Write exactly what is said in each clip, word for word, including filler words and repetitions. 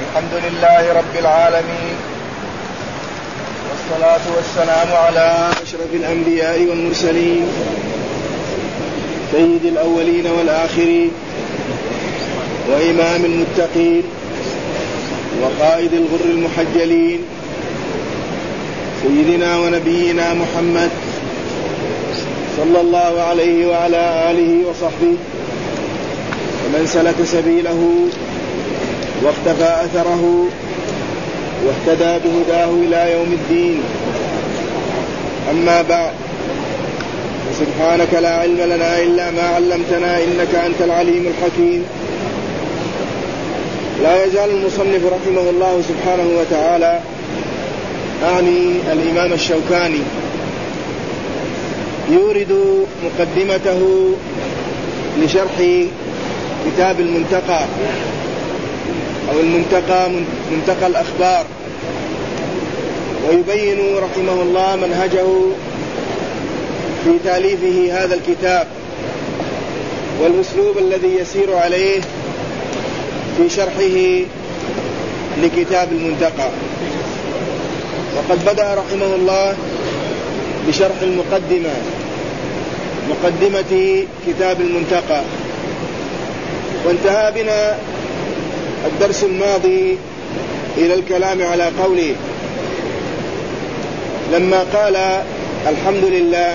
الحمد لله رب العالمين، والصلاة والسلام على أشرف الأنبياء والمرسلين سيد الأولين والآخرين وإمام المتقين وقائد الغر المحجلين سيدنا ونبينا محمد صلى الله عليه وعلى آله وصحبه ومن سلك سبيله واقتفى أثره واهتدى بهداه إلى يوم الدين. أما بعد، سبحانك لا علم لنا إلا ما علمتنا إنك أنت العليم الحكيم. لا يزال المصنف رحمه الله سبحانه وتعالى أعني الإمام الشوكاني يورد مقدمته لشرح كتاب المنتقى أو المنتقى منتقى الأخبار، ويبين رحمه الله منهجه في تأليفه هذا الكتاب والأسلوب الذي يسير عليه في شرحه لكتاب المنتقى. وقد بدأ رحمه الله بشرح المقدمة مقدمة كتاب المنتقى، وانتهى بنا الدرس الماضي إلى الكلام على قوله لما قال الحمد لله.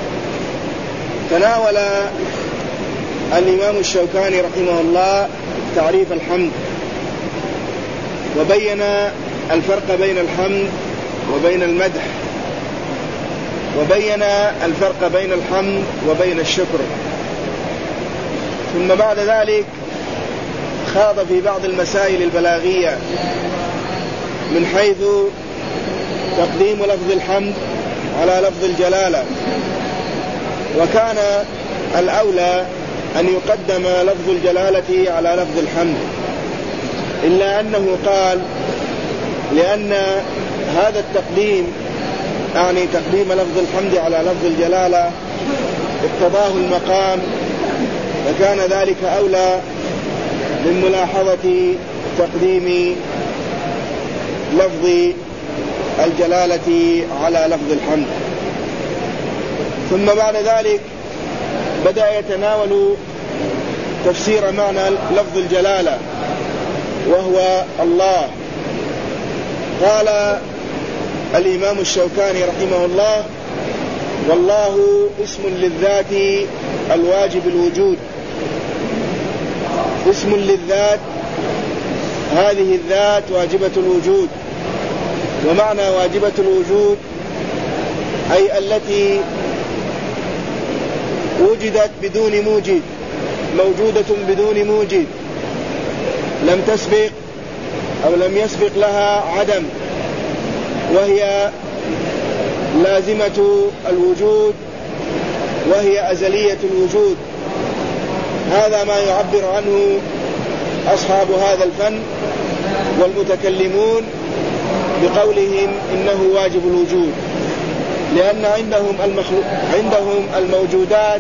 تناول الإمام الشوكاني رحمه الله تعريف الحمد، وبين الفرق بين الحمد وبين المدح، وبين الفرق بين الحمد وبين الشكر. ثم بعد ذلك خاض في بعض المسائل البلاغية من حيث تقديم لفظ الحمد على لفظ الجلالة، وكان الأولى أن يقدم لفظ الجلالة على لفظ الحمد، إلا أنه قال لأن هذا التقديم يعني تقديم لفظ الحمد على لفظ الجلالة اقتضاه المقام، فكان ذلك أولى من ملاحظة تقديم لفظ الجلالة على لفظ الحمد. ثم بعد ذلك بدأ يتناول تفسير معنى لفظ الجلالة وهو الله. قال الإمام الشوكاني رحمه الله: والله اسم للذات الواجب الوجود. اسم للذات، هذه الذات واجبة الوجود، ومعنى واجبة الوجود أي التي وجدت بدون موجد، موجودة بدون موجد، لم تسبق أو لم يسبق لها عدم، وهي لازمة الوجود وهي أزلية الوجود. هذا ما يعبر عنه أصحاب هذا الفن والمتكلمون بقولهم إنه واجب الوجود، لأن عندهم المخلوق عندهم الموجودات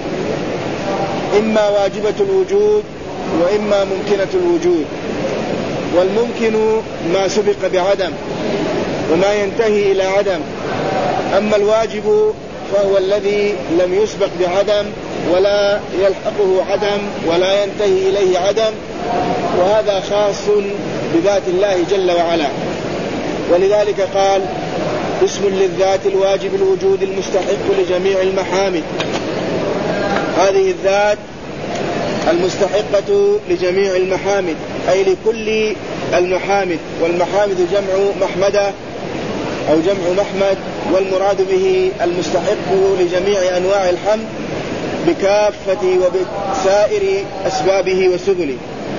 إما واجبة الوجود وإما ممكنة الوجود، والممكن ما سبق بعدم وما ينتهي إلى عدم، أما الواجب فهو الذي لم يسبق بعدم ولا يلحقه عدم ولا ينتهي إليه عدم، وهذا خاص بذات الله جل وعلا. ولذلك قال: اسم للذات الواجب الوجود المستحق لجميع المحامد. هذه الذات المستحقة لجميع المحامد أي لكل المحامد، والمحامد جمع محمدة أو جمع محمد، والمراد به المستحق لجميع أنواع الحمد بكافة وبسائر أسبابه وسبله،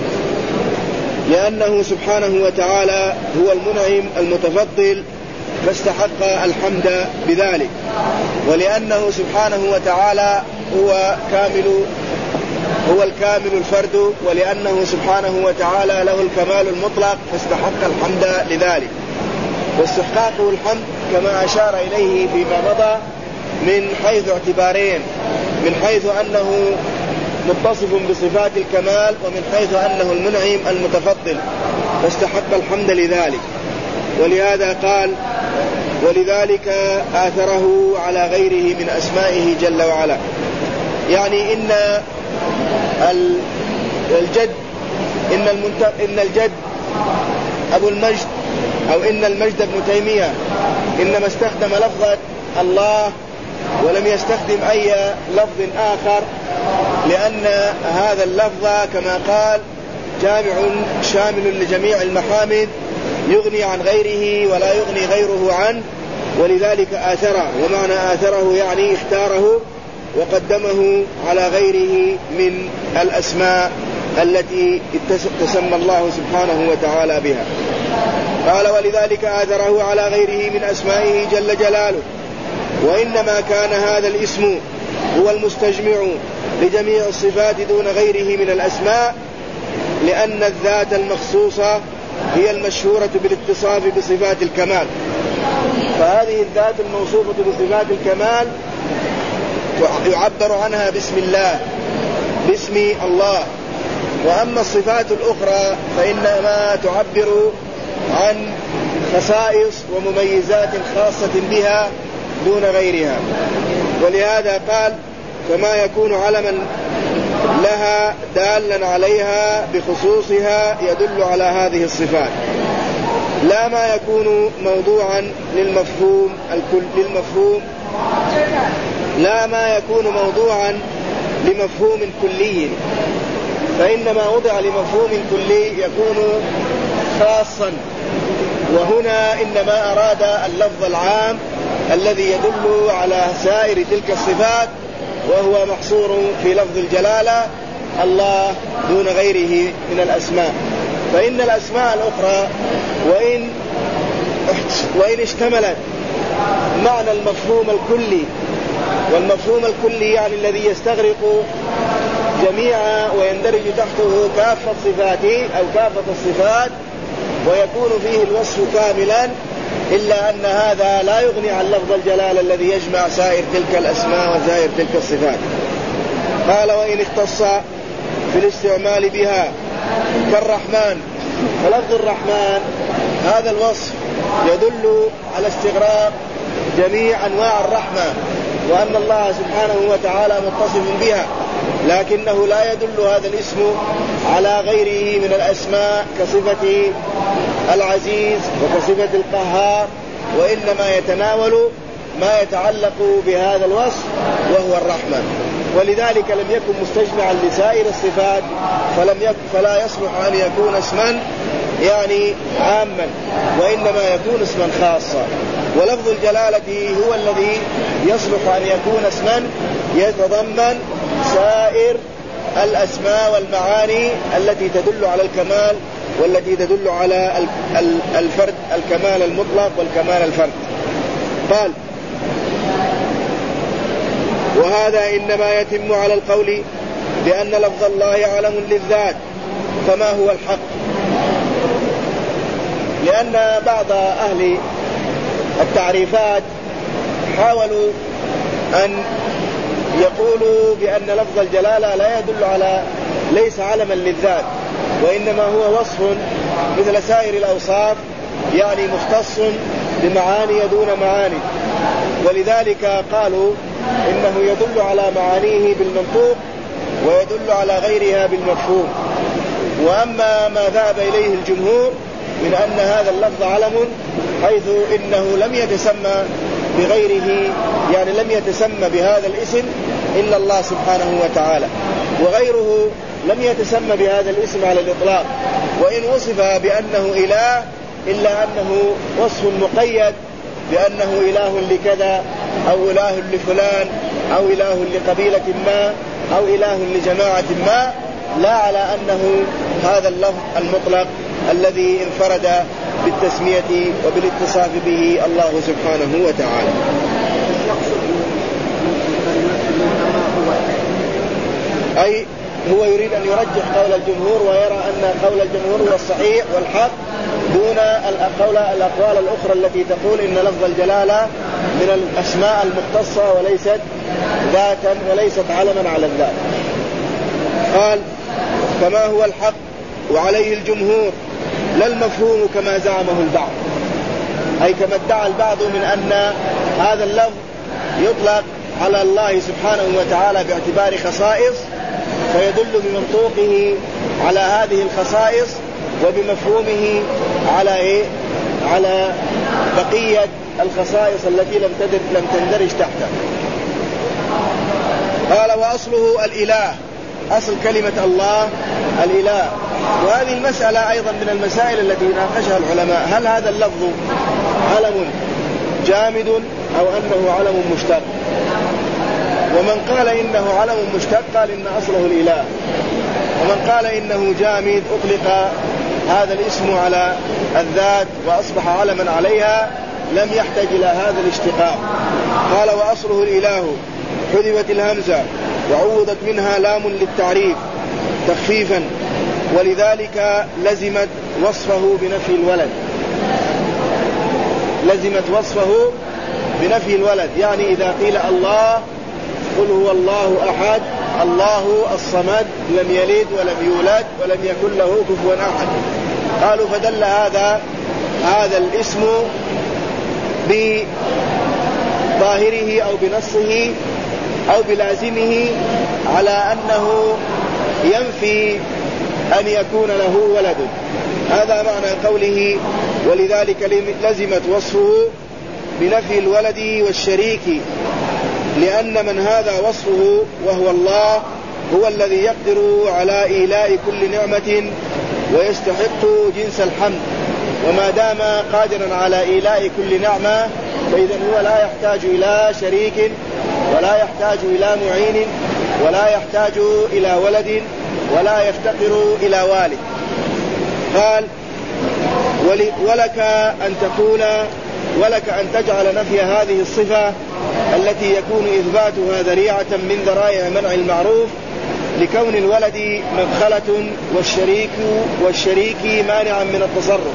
لأنه سبحانه وتعالى هو المنعم المتفضل فاستحق الحمد بذلك، ولأنه سبحانه وتعالى هو كامل هو الكامل الفرد، ولأنه سبحانه وتعالى له الكمال المطلق فاستحق الحمد لذلك. واستحقاقه الحمد كما أشار إليه فيما مضى من حيث اعتبارين: من حيث أنه متصف بصفات الكمال، ومن حيث أنه المنعم المتفضل. فاستحق الحمد لذلك. ولهذا قال ولذلك آثره على غيره من أسمائه جل وعلا. يعني إن الجد إن, إن الجد أبو المجد أو إن المجد ابن تيمية إنما استخدم لفظة الله ولم يستخدم أي لفظ آخر، لأن هذا اللفظ كما قال جامع شامل لجميع المحامد يغني عن غيره ولا يغني غيره عنه، ولذلك آثره. ومعنى آثره يعني اختاره وقدمه على غيره من الأسماء التي تسمى الله سبحانه وتعالى بها. قال ولذلك آثره على غيره من أسمائه جل جلاله. وإنما كان هذا الاسم هو المستجمع لجميع الصفات دون غيره من الأسماء، لأن الذات المخصوصة هي المشهورة بالاتصاف بصفات الكمال. فهذه الذات الموصوفة بصفات الكمال يعبر عنها باسم الله، باسم الله. وأما الصفات الأخرى فإنما تعبر عن خصائص ومميزات خاصة بها دون غيرها. ولهذا قال فما يكون علما لها دالا عليها بخصوصها يدل على هذه الصفات، لا ما يكون موضوعا للمفهوم الكل للمفهوم لا ما يكون موضوعا لمفهوم كلي، فإنما وضع لمفهوم كلي يكون خاصا. وهنا إنما أراد اللفظ العام الذي يدل على سائر تلك الصفات، وهو محصور في لفظ الجلالة الله دون غيره من الأسماء. فإن الأسماء الأخرى وإن وإن اشتملت معنى المفهوم الكلي، والمفهوم الكلي يعني الذي يستغرق جميع ويندرج تحته كافة صفاته أو كافة الصفات ويكون فيه الوصف كاملا، إلا أن هذا لا يغني عن لفظ الجلال الذي يجمع سائر تلك الأسماء وسائر تلك الصفات. قال وإن اختص في الاستعمال بها كالرحمن، فلفظ الرحمن هذا الوصف يدل على استغراق جميع أنواع الرحمة، وأن الله سبحانه وتعالى متصف بها، لكنه لا يدل هذا الاسم على غيره من الأسماء كصفة العزيز وكصفة القهار، وإنما يتناول ما يتعلق بهذا الوصف وهو الرحمة. ولذلك لم يكن مستجمعا لسائر الصفات، فلم يكن فلا يصلح أن يكون اسما يعني عاما، وإنما يكون اسما خاصا. ولفظ الجلالة هو الذي يصلح أن يكون اسما يتضمن سائر الأسماء والمعاني التي تدل على الكمال والتي تدل على الفرد، الكمال المطلق والكمال الفرد. قال وهذا إنما يتم على القول بأن لفظ الله علم للذات، فما هو الحق؟ لأن بعض أهل التعريفات حاولوا أن يقولوا بأن لفظ الجلالة لا يدل على ليس علما للذات، وإنما هو وصف مثل سائر الأوصاف، يعني مختص بمعاني دون معاني. ولذلك قالوا إنه يدل على معانيه بالمنطوق ويدل على غيرها بالمفهوم. وأما ما ذهب إليه الجمهور من أن هذا اللفظ علم، حيث إنه لم يتسمى بغيره، يعني لم يتسمى بهذا الاسم إلا الله سبحانه وتعالى، وغيره لم يتسمى بهذا الاسم على الإطلاق، وإن وصف بأنه إله إلا أنه وصف مقيد بأنه إله لكذا أو إله لفلان أو إله لقبيلة ما أو إله لجماعة ما، لا على أنه هذا اللفظ المطلق الذي انفرد بالتسمية وبالاتصاف به الله سبحانه وتعالى. أي هو يريد أن يرجح قول الجمهور ويرى أن قول الجمهور هو الصحيح والحق دون الأقوال الأقوال الأخرى التي تقول إن لفظ الجلالة من الأسماء المختصة وليست ذاتا وليست علما على الذات. قال كما هو الحق وعليه الجمهور لا المفهوم كما زعمه البعض، أي كما ادعى البعض من أن هذا اللفظ يطلق على الله سبحانه وتعالى باعتبار خصائص، فيدل بمنطوقه على هذه الخصائص، وبمفهومه على إيه؟ على بقية الخصائص التي لم تدر لم تندرج تحته. قال وأصله الإله، أصل كلمة الله الإله. وهذه المسألة أيضا من المسائل التي ناقشها العلماء، هل هذا اللفظ علم جامد أو أنه علم مشتق؟ ومن قال إنه علم مشتق قال إن أصله الإله، ومن قال إنه جامد أطلق هذا الاسم على الذات وأصبح علما عليها، لم يحتاج إلى هذا الاشتقاق. قال وأصله الإله، حذفت الهمزة وعوضت منها لام للتعريف تخفيفا، ولذلك لزمت وصفه بنفي الولد، لزمت وصفه بنفي الولد. يعني إذا قيل الله قل هو الله أحد الله الصمد لم يلد ولم يولد ولم يكن له كفوا أحد، قالوا فدل هذا هذا الاسم بظاهره أو بنصه أو بلازمه على أنه ينفي أن يكون له ولد. هذا معنى قوله ولذلك لزمت وصفه بنفي الولد والشريك، لأن من هذا وصفه وهو الله هو الذي يقدر على إيلاء كل نعمة ويستحق جنس الحمد، وما دام قادرا على إيلاء كل نعمة فإذا هو لا يحتاج إلى شريك ولا يحتاج إلى معين ولا يحتاج إلى ولد ولا يفتقر إلى والد. قال ولك أن تقول ولك أن تجعل نفي هذه الصفة التي يكون إثباتها ذريعة من ذرائع منع المعروف لكون الولد مدخلة والشريك والشريك مانعا من التصرف.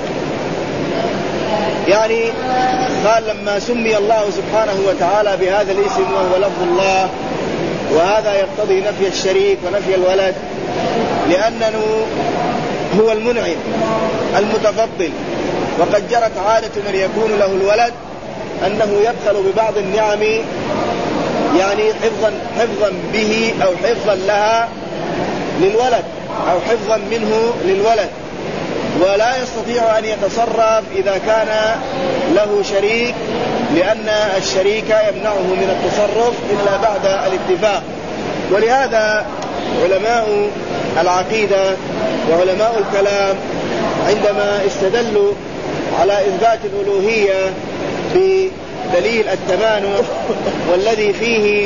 يعني قال لما سمي الله سبحانه وتعالى بهذا الاسم وهو لفظ الله، وهذا يقتضي نفي الشريك ونفي الولد، لأنه هو المنعم المتفضل، وقد جرت عادة من يكون له الولد أنه يبخل ببعض النعم، يعني حفظا حفظا به أو حفظا لها للولد أو حفظا منه للولد، ولا يستطيع أن يتصرف إذا كان له شريك، لأن الشريك يمنعه من التصرف إلا بعد الاتفاق. ولهذا علماء العقيدة وعلماء الكلام عندما استدلوا على إثبات الألوهية بدليل التمانع، والذي فيه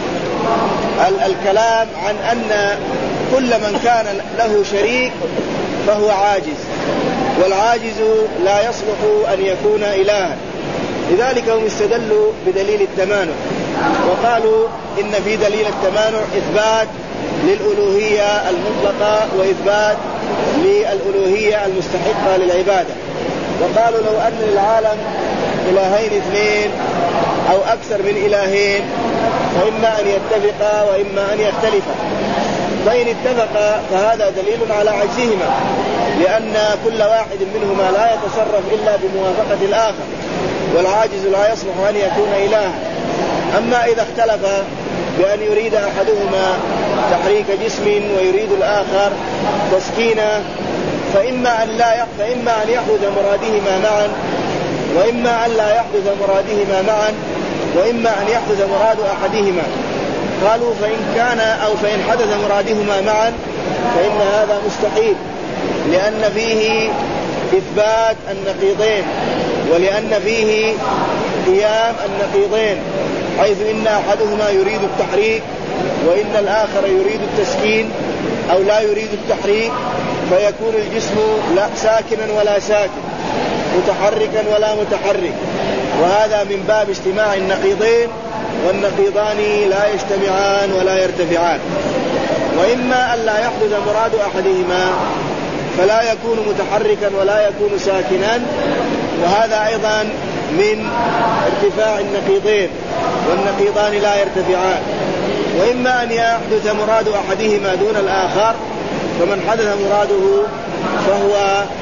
الكلام عن أن كل من كان له شريك فهو عاجز، والعاجز لا يصلح أن يكون إلها، لذلك هم استدلوا بدليل التمانع وقالوا إن في دليل التمانع إثبات للألوهية المطلقة وإثبات للألوهية المستحقة للعبادة. وقالوا لو أن للعالم إلهين اثنين أو أكثر من إلهين فإما أن يتفقا وإما أن يختلفا، فإن اتفقا فهذا دليل على عجزهما، لأن كل واحد منهما لا يتصرف إلا بموافقة الآخر، والعاجز لا يصلح أن يكون إلها. أما إذا اختلفا بأن يريد أحدهما تحريك جسم ويريد الآخر تسكينه، فإما أن لا فإما أن يحدث مرادهما معا وإما أن لا يحدث مرادهما معا وإما أن يحدث مراد أحدهما. قالوا فإن كان أو فإن حدث مرادهما معا فإن هذا مستحيل، لأن فيه إثبات النقيضين ولأن فيه قيام النقيضين، حيث إن أحدهما يريد التحريك وإن الآخر يريد التسكين أو لا يريد التحريك، فيكون الجسم لا ساكنا ولا ساكن، متحركا ولا متحرك، وهذا من باب اجتماع النقيضين، والنقيضان لا يجتمعان ولا يرتفعان. وإما أن لا يحدث مراد أحدهما فلا يكون متحركا ولا يكون ساكنا، وهذا أيضا من ارتفاع النقيضين، والنقيضان لا يرتفعان. وإما أن يحدث مراد أحدهما دون الآخر، فمن حدث مراده فهو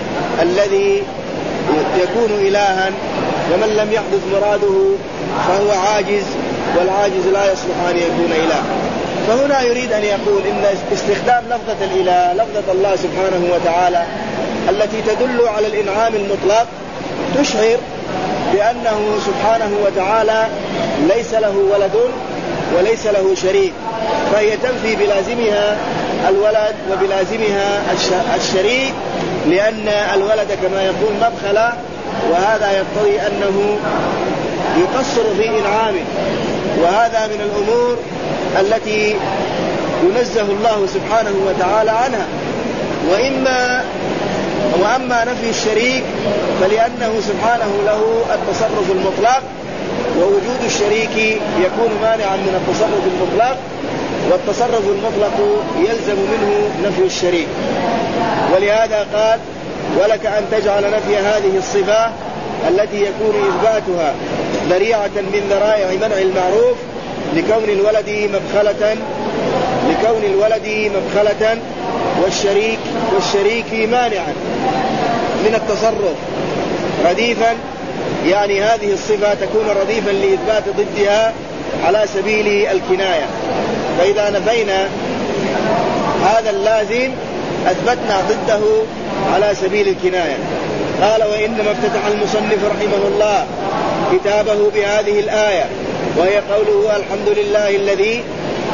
الذي يكون إلها، ومن لم يحدث مراده فهو عاجز، والعاجز لا يصلح أن يكون إله. فهنا يريد أن يقول إن استخدام لفظة الإله، لفظة الله سبحانه وتعالى التي تدل على الإنعام المطلق، تشعر بأنه سبحانه وتعالى ليس له ولد وليس له شريك، فهي تنفي بلازمها الولد وبلازمها الشريك، لأن الولد كما يقول مبخلة، وهذا يقتضي أنه يقصر في إنعامه، وهذا من الأمور التي ينزه الله سبحانه وتعالى عنها. وإما وأما نفي الشريك فلأنه سبحانه له التصرف المطلق، ووجود الشريك يكون مانعا من التصرف المطلق، والتصرف المطلق يلزم منه نفي الشريك. ولهذا قال: ولك أن تجعل نفي هذه الصفة التي يكون إثباتها ذريعة من ذرائع منع المعروف لكون الولد مبخلة لكون الولد مبخلة والشريك والشريك مانعا من التصرف رديفا، يعني هذه الصفة تكون رديفا لإثبات ضدها على سبيل الكناية. فإذا نفينا هذا اللازم أثبتنا ضده على سبيل الكناية. قال: وإنما افتتح المصنف رحمه الله كتابه بهذه الآية، وهي قوله: الحمد لله الذي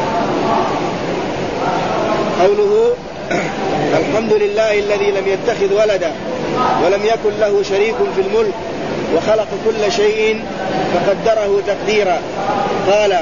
قوله الحمد لله الذي لم يتخذ ولدا ولم يكن له شريك في الملك وخلق كل شيء فقدره تقديرا. قال: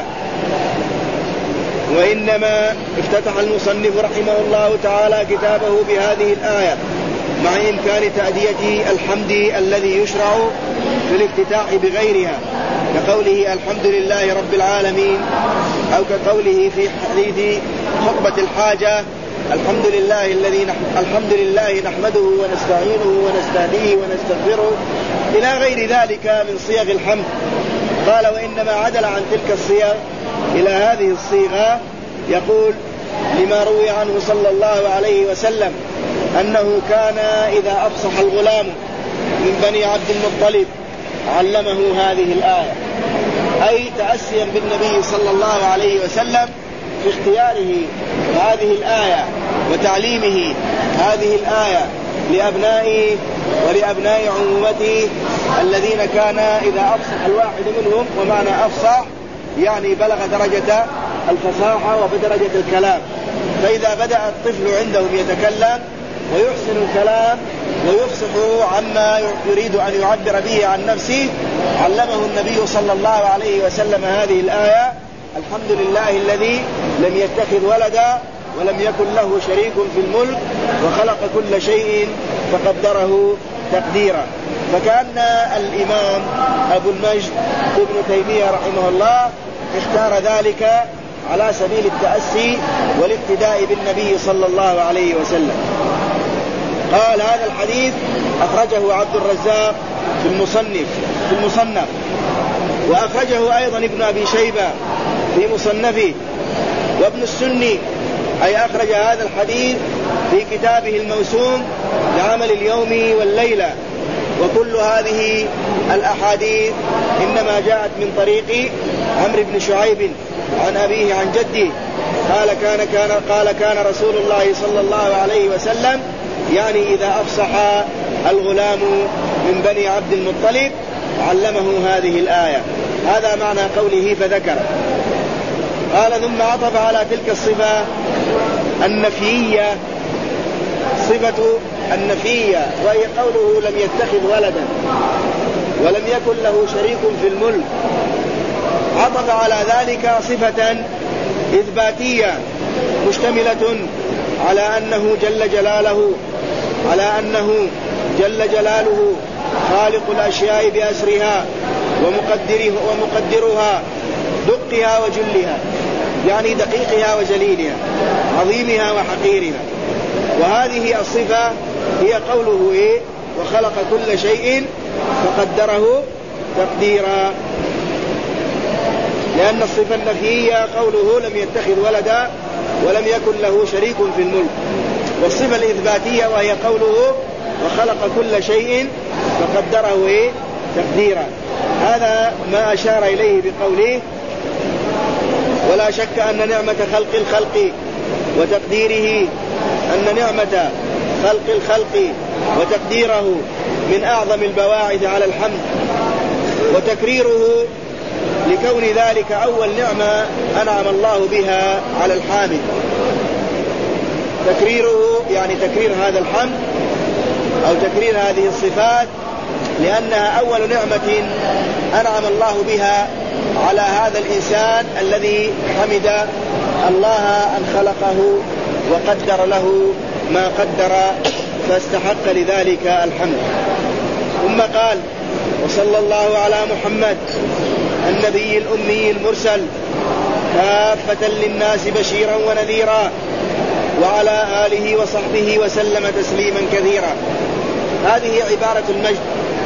وإنما افتتح المصنف رحمه الله تعالى كتابه بهذه الآية مع إمكان تأدية الحمد الذي يشرع في الافتتاح بغيرها، كقوله: الحمد لله رب العالمين، أو كقوله في حديث خطبة الحاجة: الحمد لله الذي نح... الحمد لله نحمده ونستعينه ونستهديه ونستغفره، إلى غير ذلك من صيغ الحمد. قال: وإنما عدل عن تلك الصيغ إلى هذه الصيغة، يقول: لما روي عنه صلى الله عليه وسلم أنه كان إذا أفصح الغلام من بني عبد المطلب علمه هذه الآية، أي تأسيا بالنبي صلى الله عليه وسلم في اختياره هذه الآية وتعليمه هذه الآية لأبنائه ولأبناء عمومته الذين كان إذا أفصح الواحد منهم، ومعنى أفصح يعني بلغ درجة الفصاحة وبدرجة الكلام، فإذا بدأ الطفل عندهم يتكلم ويحسن الكلام ويفصح عما يريد أن يعبر به عن نفسه، علمه النبي صلى الله عليه وسلم هذه الآية: الحمد لله الذي لم يتخذ ولدا ولم يكن له شريك في الملك وخلق كل شيء فقدره تقديرا. فكأن الإمام أبو المجد ابن تيمية رحمه الله اختار ذلك على سبيل التأسي والاقتداء بالنبي صلى الله عليه وسلم. قال: هذا الحديث أخرجه عبد الرزاق في المصنف في المصنف وأخرجه أيضا ابن أبي شيبة في مصنفه، وابن السني أي أخرج هذا الحديث في كتابه الموسوم لعمل اليوم والليلة. وكل هذه الأحاديث إنما جاءت من طريق عمرو بن شعيب عن أبيه عن جده قال كان كان قال كان رسول الله صلى الله عليه وسلم، يعني إذا أفصح الغلام من بني عبد المطلب علمه هذه الآية. هذا معنى قوله فذكر. قال: ثم عطف على تلك الصفة النفية، صفة النفية، وهي قوله لم يتخذ ولدا ولم يكن له شريك في الملك، عطف على ذلك صفة إثباتية مشتملة على أنه جل جلاله على أنه جل جلاله خالق الأشياء بأسرها ومقدرها دقها وجلها، يعني دقيقها وجليلها، عظيمها وحقيرها. وهذه الصفة هي قوله إيه؟ وخلق كل شيء فقدره تقديرا، لأن الصفة النفية قوله لم يتخذ ولدا ولم يكن له شريك في الملك، والصفة الإثباتية وهي قوله وخلق كل شيء فقدره إيه؟ تقديرا. هذا ما أشار إليه بقوله ولا شك أن نعمة خلق الخلق وتقديره أن نعمة خلق الخلق وتقديره من أعظم البواعث على الحمد، وتكريره لكون ذلك أول نعمة أنعم الله بها على الحامد. تكريره يعني تكرير هذا الحمد أو تكرير هذه الصفات لأنها أول نعمة أنعم الله بها على هذا الإنسان الذي حمد الله أن خلقه وقدر له ما قدر فاستحق لذلك الحمد. ثم قال وصلى الله على محمد النبي الأمي المرسل كافة للناس بشيرا ونذيرا وعلى آله وصحبه وسلم تسليما كثيرا. هذه عبارة المجد.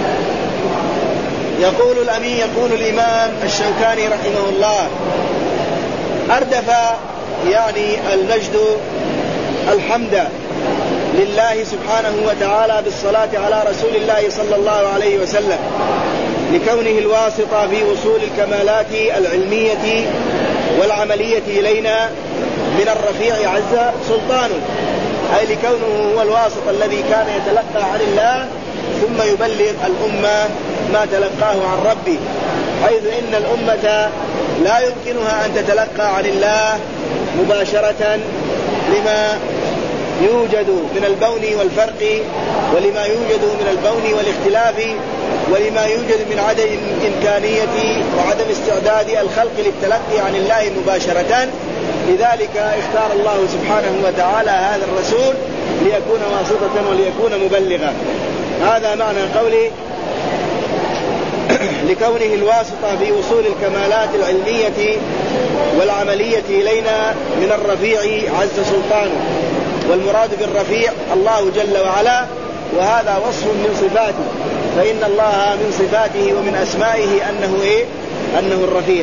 يقول الأمين يقول الإمام الشوكاني رحمه الله أردف يعني المجد الحمد لله سبحانه وتعالى بالصلاة على رسول الله صلى الله عليه وسلم لكونه الواسطة في وصول الكمالات العلمية والعملية إلينا من الرفيع عز سلطانه، أي لكونه هو الواسط الذي كان يتلقى عن الله ثم يبلغ الأمة ما تلقاه عن ربه، حيث إن الأمة لا يمكنها أن تتلقى عن الله مباشرة لما يوجد من البون والفرق ولما يوجد من البون والاختلاف ولما يوجد من عدم إمكانية وعدم استعداد الخلق للتلقي عن الله مباشرة. لذلك اختار الله سبحانه وتعالى هذا الرسول ليكون واسطة وليكون مبلغا. هذا معنى قوله لكونه الواسطة في وصول الكمالات العلمية والعملية إلينا من الرفيع عز سلطانه، والمراد بالرفيع الله جل وعلا، وهذا وصف من صفاته، فإن الله من صفاته ومن أسمائه أنه إيه؟ أنه الرفيع.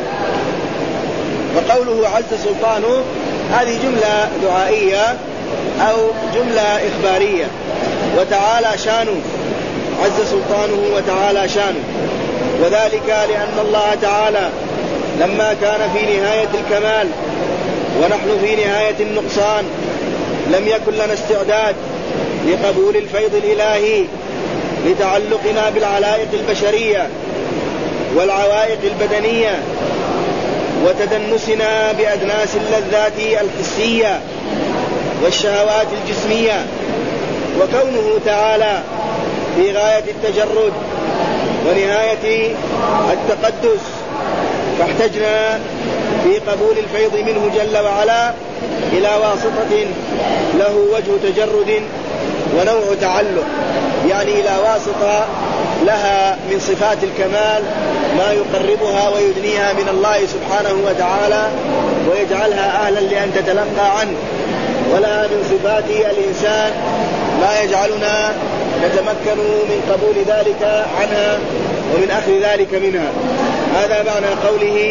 وقوله عز سلطانه هذه جملة دعائية أو جملة إخبارية. وتعالى شانه عز سلطانه وتعالى شانه، وذلك لأن الله تعالى لما كان في نهاية الكمال ونحن في نهاية النقصان لم يكن لنا استعداد لقبول الفيض الإلهي لتعلقنا بالعلائق البشرية والعوائق البدنية وتدنسنا بأدناس اللذات الحسية والشهوات الجسمية، وكونه تعالى في غاية التجرد ونهاية التقدس، فاحتجنا في قبول الفيض منه جل وعلا إلى واسطة له وجه تجرد ونوع تعلق، يعني إلى واسطة لها من صفات الكمال ما يقربها ويدنيها من الله سبحانه وتعالى ويجعلها أهلا لأن تتلقى عنه، ولها من صفات الإنسان ما يجعلنا نتمكن من قبول ذلك عنها ومن أخذ ذلك منها. هذا معنى قوله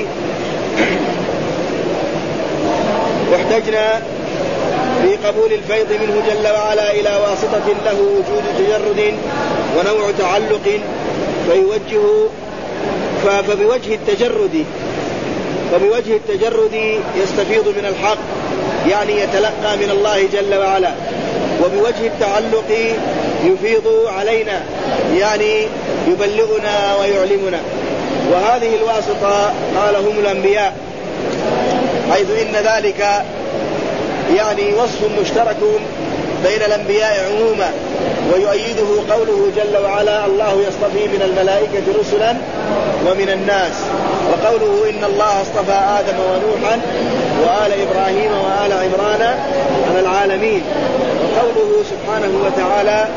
واحتجنا في قبول الفيض منه جل وعلا إلى واسطة له وجود تجرد ونوع تعلق فيوجه فبوجه التجرد فبوجه التجرد يستفيض من الحق، يعني يتلقى من الله جل وعلا، وبوجه التعلق يفيض علينا، يعني يبلغنا ويعلمنا. وهذه الواسطة قال هم الأنبياء، حيث إن ذلك يعني وصف مشترك بين الأنبياء عموما، ويؤيده قوله جل وعلا الله يصطفي من الملائكة رسلا ومن الناس، وقوله إن الله اصطفى آدم ونوحا وآل إبراهيم وآل عمران على العالمين، وقوله سبحانه وتعالى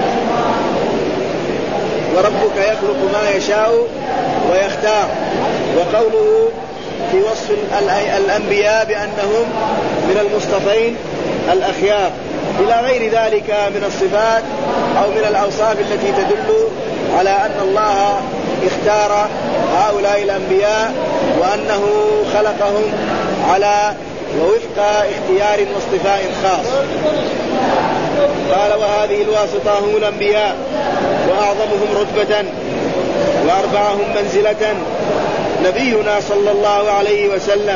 وربك يخلق ما يشاء ويختار، وقوله في وصف الأنبياء بأنهم من المصطفين الأخيار، إلى غير ذلك من الصفات أو من الأوصاف التي تدل على أن الله اختار هؤلاء الأنبياء وأنه خلقهم على ووفق اختيار واصطفاء خاص. قال وهذه الواسطة هم الأنبياء وأعظمهم رتبة وأرفعهم منزلة نبينا صلى الله عليه وسلم.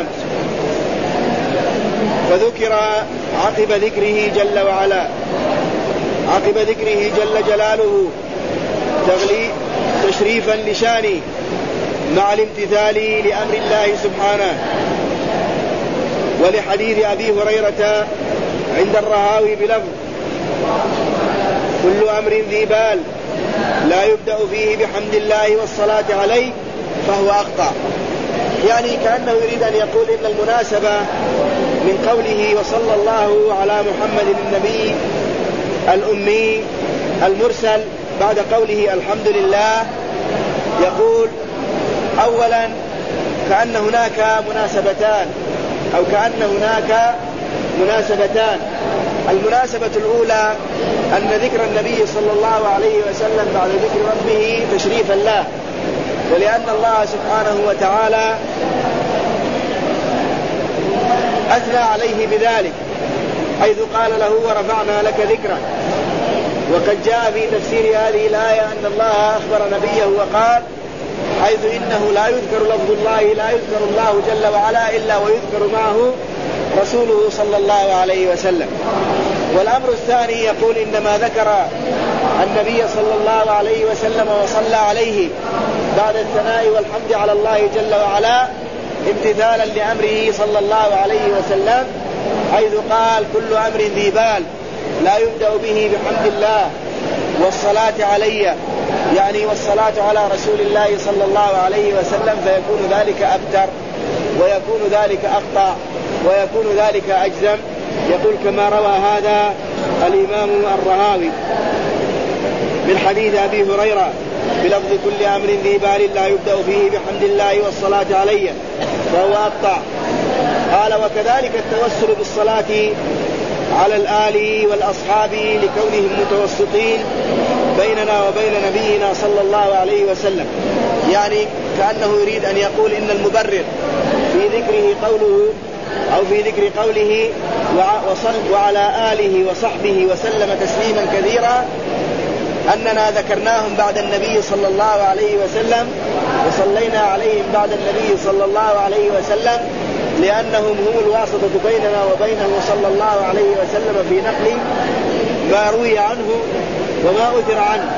فذكر عقب ذكره جل وعلا عقب ذكره جل جلاله تغلي تشريفا لشانه مع الامتثال لأمر الله سبحانه. ولحديث أبي هريرة عند الرهاوي بلفظ كل أمر ذي بال لا يبدأ فيه بحمد الله والصلاة عليه فهو أخطأ. يعني كأنه يريد أن يقول إن المناسبة من قوله وصلى الله على محمد النبي الأمي المرسل بعد قوله الحمد لله، يقول أولا كأن هناك مناسبتان أو كأن هناك مناسبتان. المناسبة الأولى أن ذكر النبي صلى الله عليه وسلم بعد ذكر ربه تشريفا له، ولأن الله سبحانه وتعالى أثنى عليه بذلك حيث قال له ورفعنا لك ذكرا. وقد جاء في تفسير هذه الآية أن الله أخبر نبيه وقال حيث إنه لا يذكر لفظ الله لا يذكر الله جل وعلا إلا ويذكر معه رسوله صلى الله عليه وسلم. والأمر الثاني يقول إنما ذكر النبي صلى الله عليه وسلم وصلى عليه بعد الثناء والحمد على الله جل وعلا امتثالا لأمره صلى الله عليه وسلم، حيث قال كل أمر ذي بال لا يبدأ به بحمد الله والصلاة علي، يعني والصلاة على رسول الله صلى الله عليه وسلم، فيكون ذلك أبتر ويكون ذلك أقطع ويكون ذلك أجزم. يقول كما روى هذا الإمام الرهاوي من حديث أبي هريرة بلفظ كل أمر ذي بال لا يبدأ فيه بحمد الله والصلاة عليه فهو أقطع. قال وكذلك التوسل بالصلاة على الآل والأصحاب لكونهم متوسطين بيننا وبين نبينا صلى الله عليه وسلم. يعني كأنه يريد أن يقول إن المبرر في ذكره قوله أو في ذكر قوله وصل وعلى آله وصحبه وسلم تسليما كثيرا أننا ذكرناهم بعد النبي صلى الله عليه وسلم وصلينا عليهم بعد النبي صلى الله عليه وسلم لأنهم هم الواسطة بيننا وبينه صلى الله عليه وسلم في نقل ما روي عنه وما أثر عنه.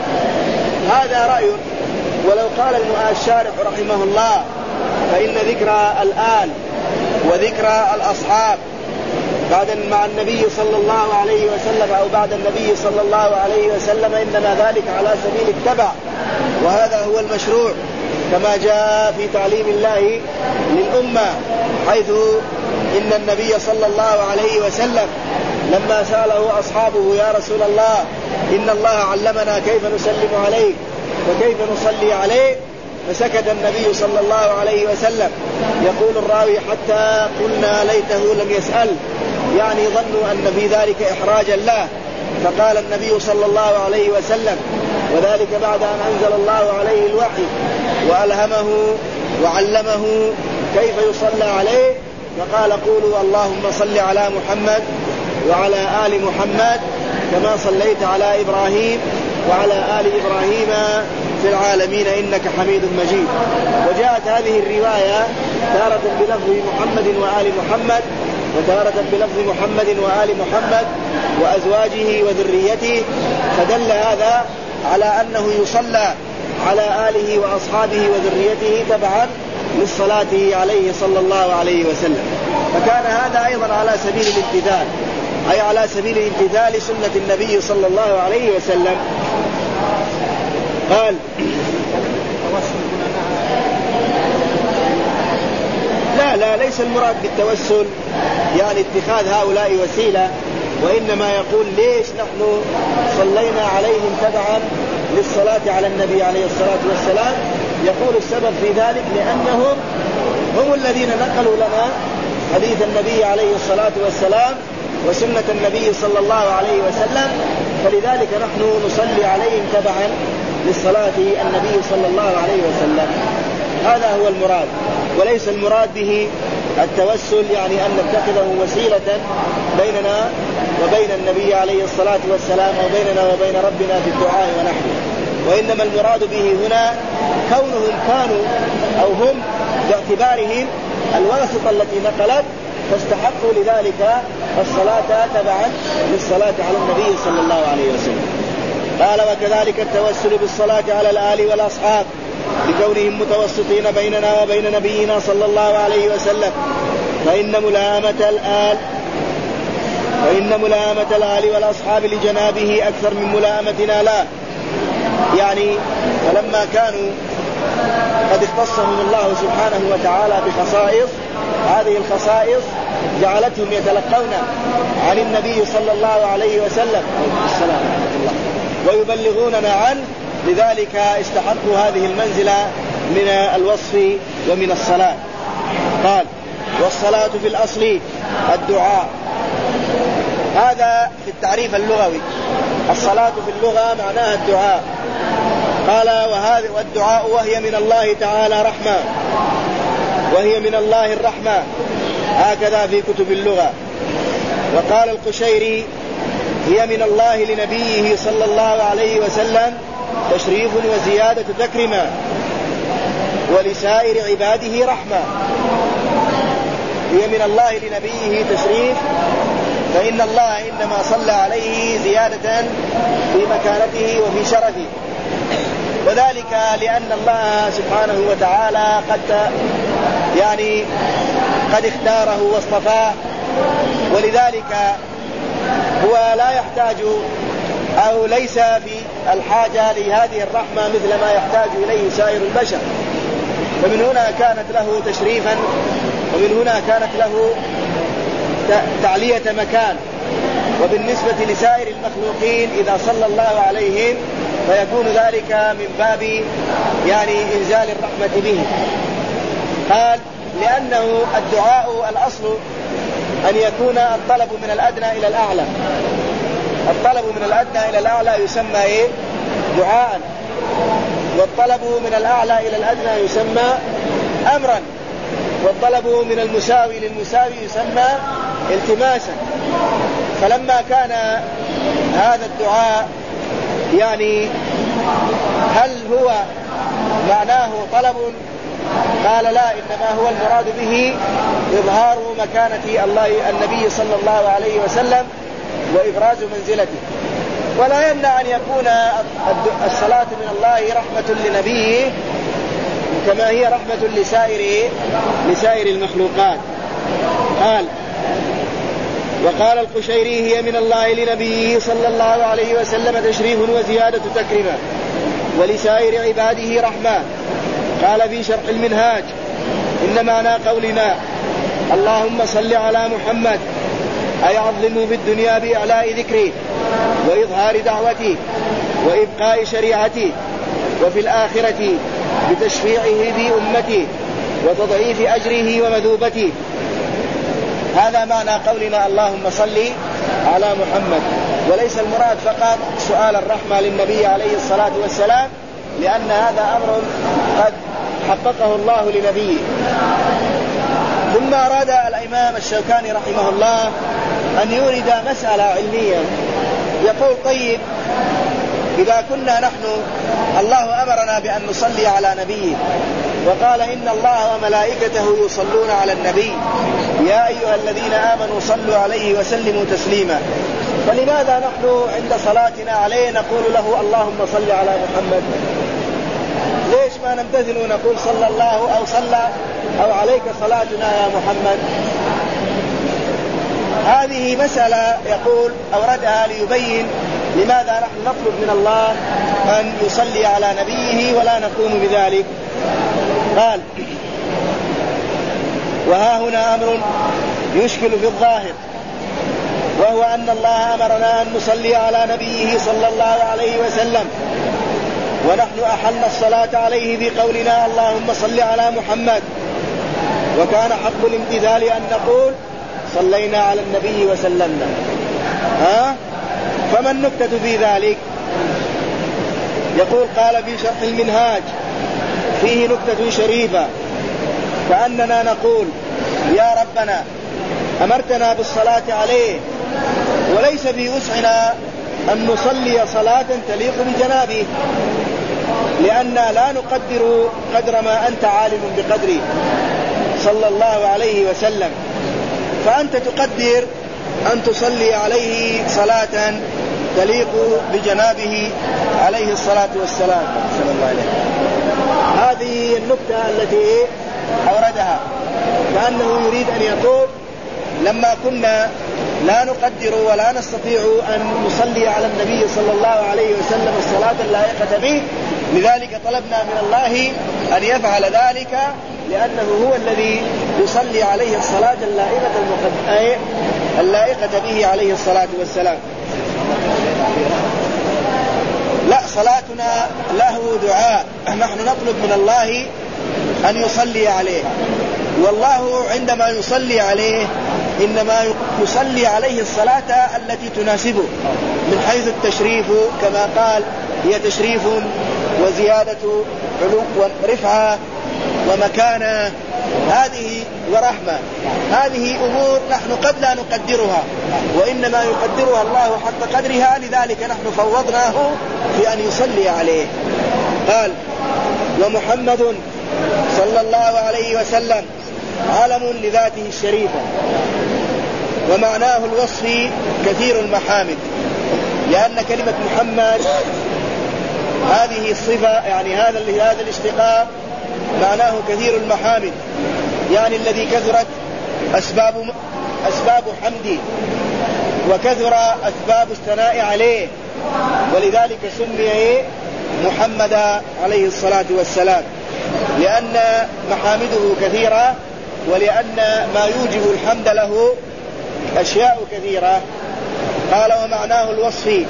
هذا رأي. ولو قال الشارح رحمه الله فإن ذكر الآل وذكر الأصحاب بعد مع النبي صلى الله عليه وسلم أو بعد النبي صلى الله عليه وسلم إنما ذلك على سبيل التبع، وهذا هو المشروع كما جاء في تعليم الله للأمة، حيث إن النبي صلى الله عليه وسلم لما سأله أصحابه يا رسول الله إن الله علمنا كيف نسلم عليه وكيف نصلي عليه، فسكت النبي صلى الله عليه وسلم. يقول الراوي حتى قلنا ليته لم يسأل، يعني ظنوا أن في ذلك إحراجا له، فقال النبي صلى الله عليه وسلم وذلك بعد أن أنزل الله عليه الوحي وألهمه وعلمه كيف يصلى عليه، فقال قولوا اللهم صل على محمد وعلى آل محمد كما صليت على إبراهيم وعلى آل إبراهيم في العالمين إنك حميد مجيد. وجاءت هذه الرواية تارة بلفظ محمد وآل محمد وتارة بلفظ محمد وآل محمد وأزواجه وذريته، فدل هذا على أنه يصلى على آله وأصحابه وذريته تبعا للصلاة عليه صلى الله عليه وسلم. فكان هذا أيضا على سبيل الامتثال، أي على سبيل امتثال سنة النبي صلى الله عليه وسلم. قال لا لا ليس المراد بالتوسل يعني اتخاذ هؤلاء وسيلة، وإنما يقول ليش نحن صلينا عليهم تبعا للصلاة على النبي عليه الصلاة والسلام. يقول السبب في ذلك لأنهم هم الذين نقلوا لنا حديث النبي عليه الصلاة والسلام وسنة النبي صلى الله عليه وسلم، فلذلك نحن نصلي عليهم تبعا للصلاة النبي صلى الله عليه وسلم. هذا هو المراد، وليس المراد به التوسل يعني أن نتخذه وسيلة بيننا وبين النبي عليه الصلاة والسلام وبيننا وبين ربنا في الدعاء ونحوه، وإنما المراد به هنا كونهم كانوا أو هم باعتبارهم الواسطة التي نقلت فاستحقوا لذلك الصلاة تبعا للصلاة على النبي صلى الله عليه وسلم. قال وكذلك التوسل بالصلاة على الآل والأصحاب بكونهم متوسطين بيننا وبين نبينا صلى الله عليه وسلم، فإن ملامة الآل فإن ملامة الآل والأصحاب لجنابه أكثر من ملامتنا لا، يعني فلما كانوا قد اختصهم الله سبحانه وتعالى بخصائص، هذه الخصائص جعلتهم يتلقون عن النبي صلى الله عليه وسلم السلام الله ويبلغوننا عنه، لذلك استحقوا هذه المنزلة من الوصف ومن الصلاة. قال والصلاة في الأصل الدعاء، هذا في التعريف اللغوي، الصلاة في اللغة معناها الدعاء. قال وهذا والدعاء وهي من الله تعالى رحمة، وهي من الله الرحمة، هكذا في كتب اللغة. وقال القشيري هي من الله لنبيه صلى الله عليه وسلم تشريف وزيادة تكريما ولسائر عباده رحمة. هي من الله لنبيه تشريف، فإن الله إنما صلى عليه زيادة في مكانته وفي شرفه، وذلك لأن الله سبحانه وتعالى قد يعني قد اختاره واصطفاه، ولذلك هو لا يحتاج أو ليس في الحاجة لهذه الرحمة مثل ما يحتاج إليه سائر البشر، ومن هنا كانت له تشريفا، ومن هنا كانت له تعلية مكان. وبالنسبة لسائر المخلوقين إذا صلى الله عليهم فيكون ذلك من باب يعني إنزال الرحمة به. قال لأنه الدعاء الأصل أن يكون الطلب من الأدنى إلى الأعلى، الطلب من الأدنى إلى الأعلى يسمى إيه؟ دعاء، والطلب من الأعلى إلى الأدنى يسمى أمرا، والطلب من المساوي للمساوي يسمى التماسا. فلما كان هذا الدعاء يعني هل هو معناه طلب؟ قال لا، إنما هو المراد به إظهار مكانة الله النبي صلى الله عليه وسلم وإبراز منزلته. ولا يمنع أن يكون الصلاة من الله رحمة لنبيه كما هي رحمة لسائر لسائر المخلوقات. قال وقال القشيري هي من الله لنبيه صلى الله عليه وسلم تشريف وزيادة تكريما ولسائر عباده رحمة. قال في شرح المنهاج إن معنى قولنا اللهم صل على محمد أي عظمه في الدنيا بإعلاء ذكره وإظهار دعوته وإبقاء شريعته، وفي الآخرة بتشفيعه في أمته وتضعيف أجره ومذوبته. هذا معنى قولنا اللهم صل على محمد، وليس المراد فقط سؤال الرحمة للنبي عليه الصلاة والسلام، لأن هذا أمر قد حققه الله لنبيه. ثم أراد الإمام الشوكاني رحمه الله أن يورد مسألة علمية، يقول طيب إذا كنا نحن الله أمرنا بأن نصلي على نبيه وقال إن الله وملائكته يصلون على النبي يا أيها الذين آمنوا صلوا عليه وسلموا تسليما، فلماذا نحن عند صلاتنا عليه نقول له اللهم صل على محمد؟ ليش ما نمتثل ونقول صلى الله أو صلى أو عليك صلاتنا يا محمد؟ هذه مسألة يقول أوردها ليبين لماذا نحن نطلب من الله أن يصلي على نبيه ولا نقوم بذلك. قال وها هنا أمر يشكل في الظاهر، وهو أن الله أمرنا أن نصلي على نبيه صلى الله عليه وسلم، ونحن أحلنا الصلاة عليه بقولنا اللهم صل على محمد، وكان حق الامتثال أن نقول صلينا على النبي وسلمنا. ها؟ فما النكتة في ذلك؟ يقول قال في شرح المنهاج فيه نكتة شريفة، كأننا نقول يا ربنا أمرتنا بالصلاة عليه وليس في وسعنا أن نصلي صلاة تليق بجنابه، لأننا لا نقدر قدر ما أنت عالم بقدره صلى الله عليه وسلم، فأنت تقدر أن تصلي عليه صلاة تليق بجنابه عليه الصلاة والسلام صلى الله عليه. هذه النكتة التي أوردها، كأنه يريد أن يقول لما كنا لا نقدر ولا نستطيع أن نصلي على النبي صلى الله عليه وسلم الصلاة اللائقة به، لذلك طلبنا من الله أن يفعل ذلك، لأنه هو الذي يصلي عليه الصلاة اللائقة, اللائقة به عليه الصلاة والسلام. لا، صلاتنا له دعاء، نحن نطلب من الله أن يصلي عليه، والله عندما يصلي عليه إنما يصلي عليه الصلاة التي تناسبه من حيث التشريف، كما قال هي تشريف وزيادة علو ورفعة ومكانة هذه ورحمة، هذه أمور نحن قد لا نقدرها وإنما يقدرها الله حق قدرها، لذلك نحن فوضناه في أن يصلي عليه. قال ومحمد صلى الله عليه وسلم علم لذاته الشريفة، ومعناه الوصف كثير المحامد، لأن كلمة محمد هذه الصفة، يعني هذا هذا الاشتقاق معناه كثير المحامد، يعني الذي كثرت أسباب أسباب حمده وكثر أسباب الثناء عليه، ولذلك سمي محمد عليه الصلاة والسلام، لأن محامده كثيرة ولأن ما يوجب الحمد له أشياء كثيرة. قال ومعناه الوصفي.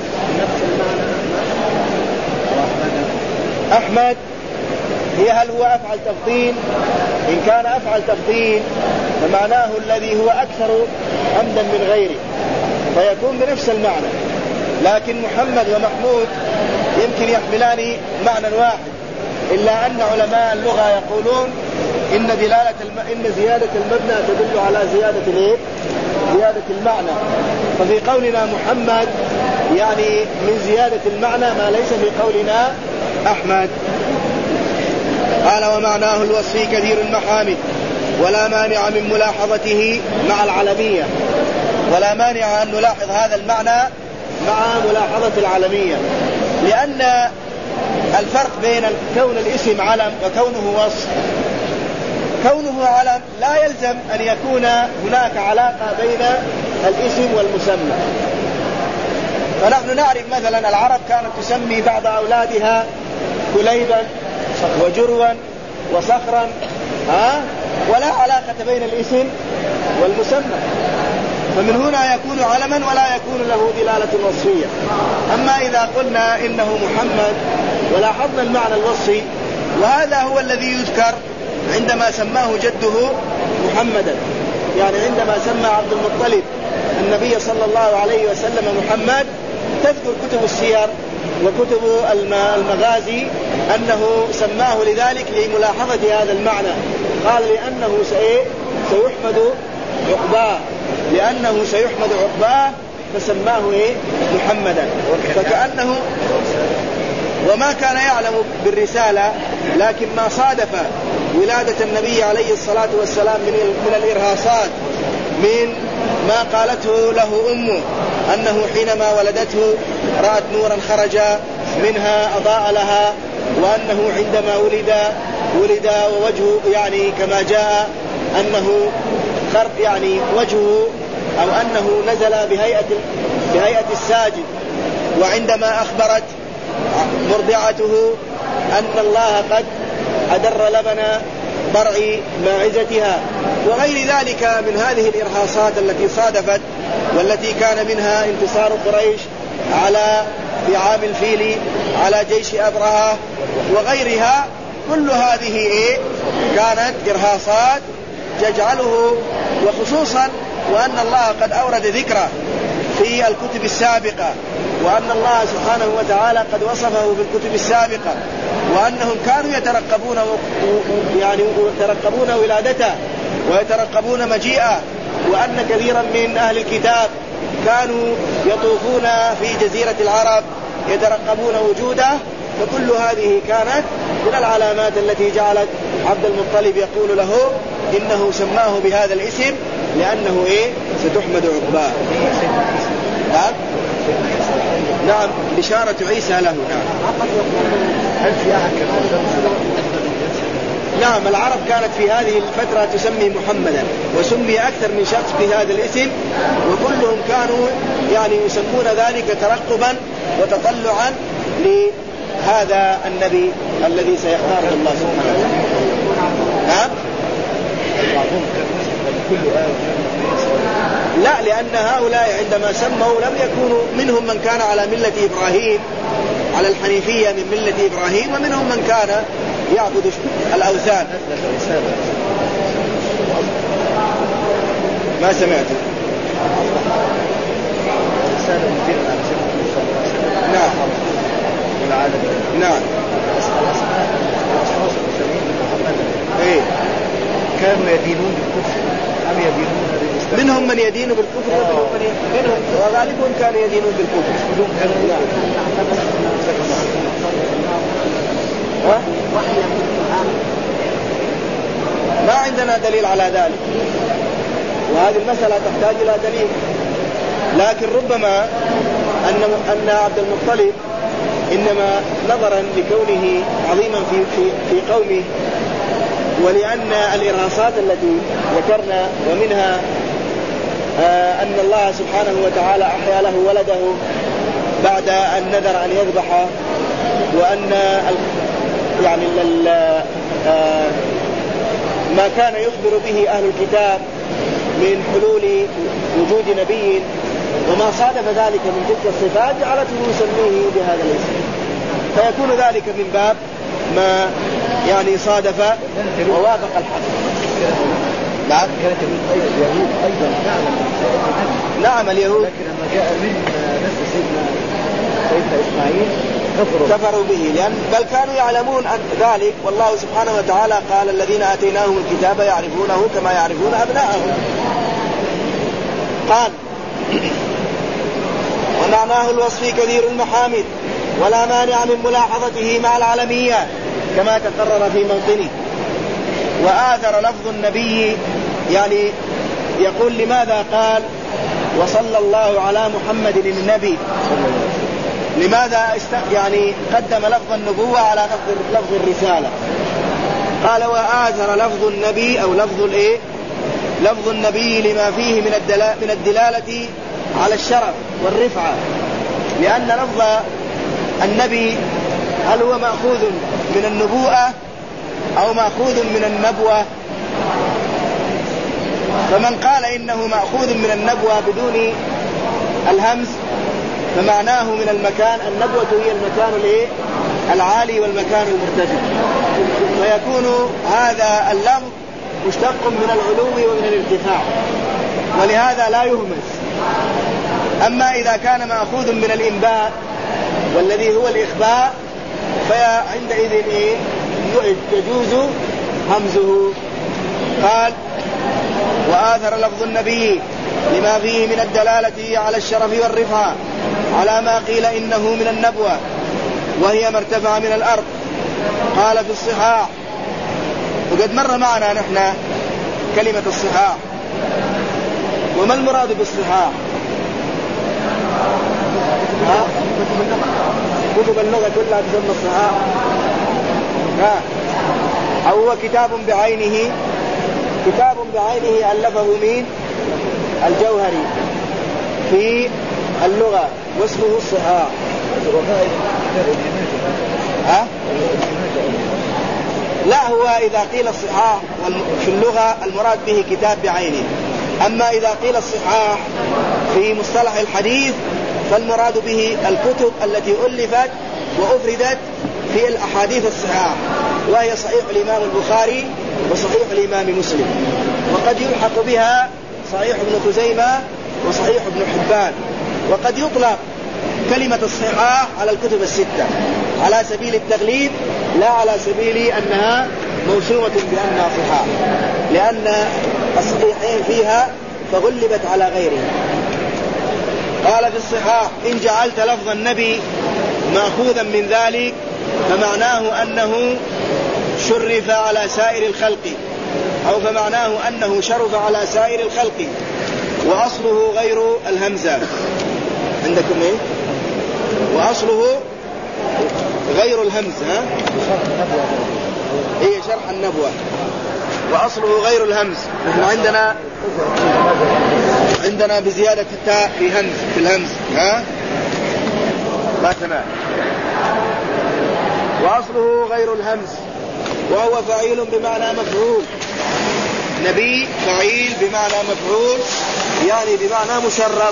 أحمد هي هل هو أفعل تفضيل؟ إن كان أفعل تفضيل فمعناه الذي هو أكثر حمدا من غيره، فيكون بنفس المعنى، لكن محمد ومحمود يمكن يحملان معنى واحد، إلا أن علماء اللغة يقولون إن دلالة الم... إن زيادة المبنى تدل على زيادة الايه؟ زيادة المعنى، ففي قولنا محمد يعني من زيادة المعنى ما ليس في قولنا أحمد. قال ومعناه الوصفي كثير المحامد، ولا مانع من ملاحظته مع العلمية، ولا مانع أن نلاحظ هذا المعنى مع ملاحظة العلمية، لأن الفرق بين كون الاسم علم وكونه وصف، كونه علم لا يلزم أن يكون هناك علاقة بين الاسم والمسمى. فنحن نعرف مثلا العرب كانت تسمي بعض أولادها كليبا وجروا وصخرا، ها؟ ولا علاقة بين الاسم والمسمى، فمن هنا يكون علما ولا يكون له دلالة وصفية. أما إذا قلنا إنه محمد ولاحظنا المعنى الوصفي، وهذا هو الذي يذكر عندما سماه جده محمدا، يعني عندما سمى عبد المطلب النبي صلى الله عليه وسلم محمد، تذكر كتب السير وكتب المغازي أنه سماه لذلك لملاحظة هذا المعنى، قال لأنه سيحمد عقباه، لأنه سيحمد عقباه فسماه إيه؟ محمدا، فكأنه وما كان يعلم بالرسالة، لكن ما صادف ولادة النبي عليه الصلاة والسلام من الإرهاصات، من ما قالته له أمه أنه حينما ولدته رأت نورا خرج منها أضاء لها، وأنه عندما ولد ولد ووجهه يعني كما جاء أنه خرق يعني وجهه أو أنه نزل بهيئة بهيئة الساجد، وعندما أخبرت مرضعته أن الله قد أدر لبن ضرع ماعزتها وغير ذلك من هذه الإرهاصات التي صادفت، والتي كان منها انتصار قريش على في عام الفيل على جيش أبرهة وغيرها، كل هذه إيه؟ كانت إرهاصات تجعله، وخصوصا وأن الله قد أورد ذكره في الكتب السابقة، وأن الله سبحانه وتعالى قد وصفه في الكتب السابقة، وأنهم كانوا يترقبون يعني يترقبون ولادته، ويترقبون مجيئه، وأن كثيرا من أهل الكتاب كانوا يطوفون في جزيرة العرب يترقبون وجوده. فكل هذه كانت من العلامات التي جعلت عبد المطلب يقول له إنه سماه بهذا الاسم لأنه إيه ستحمد عقباه. نعم نعم بشارة عيسى له. نعم نعم العرب كانت في هذه الفترة تسمي محمدا، وسمي أكثر من شخص بهذا الاسم، وكلهم كانوا يعني يسمون ذلك ترقبا وتطلعا لهذا النبي الذي سيختاره الله سبحانه وتعالى. نعم لا، لأن هؤلاء عندما سموا لم يكونوا منهم من كان على ملة إبراهيم على الحنيفية من ملة إبراهيم، ومنهم من كان يعبد الأوثان. ما سمعت. نعم نعم ايه كانوا يدينون بالكفر أم يدينون بالإسلام؟ منهم من يدين بالكفر ومنهم من منهم وغالبهم كانوا يدينون بالكفر. ها؟ ما عندنا دليل على ذلك، وهذه المسألة تحتاج إلى دليل، لكن ربما أن أن عبد المطلب إنما نظرا لكونه عظيما في في في قومه، ولأن الإرهاصات التي ذكرنا ومنها آه أن الله سبحانه وتعالى أحيا له ولده بعد أن نذر أن يذبح، وأن يعني آه ما كان يخبر به أهل الكتاب من حلول وجود نبي وما صادف ذلك من تلك الصفات جعلته يسميه بهذا الاسم، فيكون ذلك من باب ما يعني صادف ووافق الحق. نعم كانت اليهود أيضا نعم اليهود لكن لما جاء من نسل سيدنا سيدنا إسماعيل كفروا كفروا به، لأن بل كانوا يعلمون ذلك، والله سبحانه وتعالى قال الذين آتيناهم الكتاب يعرفونه كما يعرفون أبناءهم. قال ومعناه الوصف كثير المحامد ولا مانع من ملاحظته مع العالمية كما تقرر في موطنه. وآثر لفظ النبي، يعني يقول لماذا قال وصلى الله على محمد النبي، لماذا است... يعني قدم لفظ النبوة على لفظ لفظ الرسالة؟ قال وآثر لفظ النبي أو لفظ الإيه لفظ النبي لما فيه من الدلا... من الدلالة على الشرف والرفعة، لأن لفظ النبي هل هو مأخوذ من النبوءة أو مأخوذ من النبوة؟ فمن قال إنه مأخوذ من النبوة بدون الهمز فمعناه من المكان، النبوة هي المكان العالي والمكان المرتفع، ويكون هذا اللفظ مشتق من العلو ومن الارتفاع، ولهذا لا يهمز. أما إذا كان مأخوذ من الإنباء والذي هو الإخبار فعندئذ إيه يجوز همزه. قال وآثر لفظ النبي لما فيه من الدلالة على الشرف والرفعة على ما قيل إنه من النبوة وهي ما ارتفع من الأرض. قال في الصحاح، وقد مر معنا نحن كلمة الصحاح، وما المراد بالصحاح؟ ها؟ كتب اللغة كلها تسمى الصحاح، ها؟ أو هو كتاب بعينه، كتاب بعينه ألفه مين؟ الجوهري في اللغة واسمه الصحاح. ها؟ لا، هو إذا قيل الصحاح في اللغة المراد به كتاب بعينه، أما إذا قيل الصحاح في مصطلح الحديث فالمراد به الكتب التي ألفت وأفردت في الأحاديث الصحاح، وهي صحيح الإمام البخاري وصحيح الإمام مسلم، وقد يلحق بها صحيح ابن خزيمة وصحيح ابن حبان. وقد يطلق كلمة الصحاح على الكتب الستة على سبيل التغليب لا على سبيل أنها موسومة بأنها صحاح، لأن الصحيحين فيها فغلبت على غيرها. قال في الصحاح: إن جعلت لفظ النبي مأخوذا من ذلك فمعناه أنه شرف على سائر الخلق، أو فمعناه أنه شرف على سائر الخلق، وأصله غير الهمزة. عندكم إيه؟ وأصله غير الهمزة. ها؟ إيه شرح النبوة. وأصله غير الهمز. نحن عندنا عندنا بزيادة التاء في همز في الهمز. ها؟ لا تمام. وأصله غير الهمز، وهو فعيل بمعنى مفعول. نبي فعيل بمعنى مفعول، يعني بمعنى مشرف،